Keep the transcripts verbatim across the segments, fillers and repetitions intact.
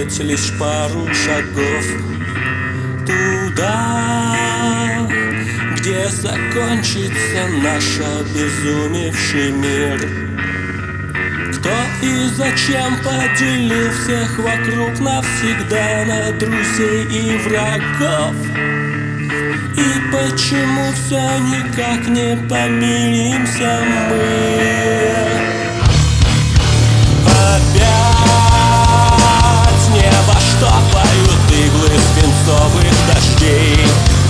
сделать лишь пару шагов туда, где закончится наш обезумевший мир. Кто и зачем поделил всех вокруг навсегда на друзей и врагов? И почему все никак не помиримся мы? Опять небо, что поют иглы свинцовых дождей.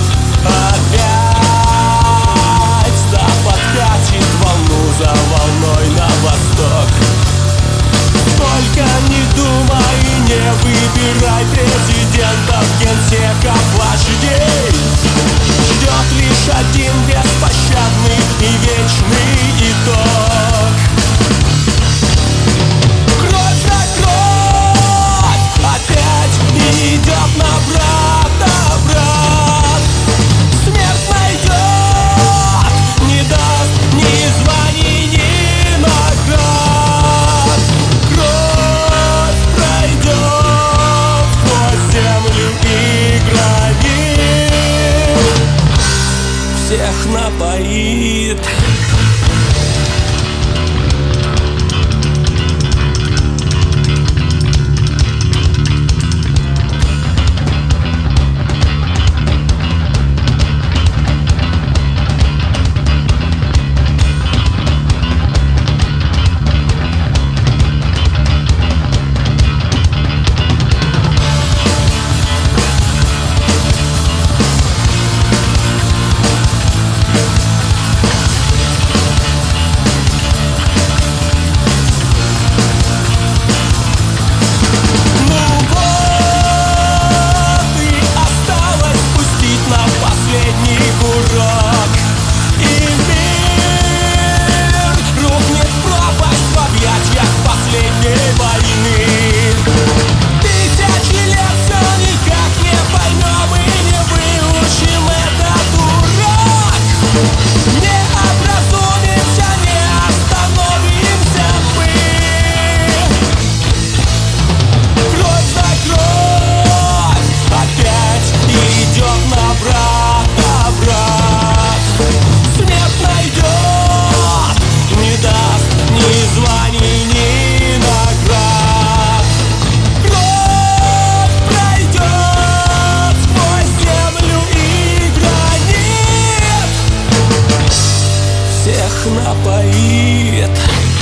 Опять запад катит волну за волной на восток. Только не думай, не выбирай президентов, генсеков, вождей. Ждет лишь один беспощадный и вечный итог. Кровь за кровь опять идет на брата брат. Смерть найдет, не даст ни званий, ни наград. Кровь пройдет сквозь землю и гранит, всех напоит. Всех напоит.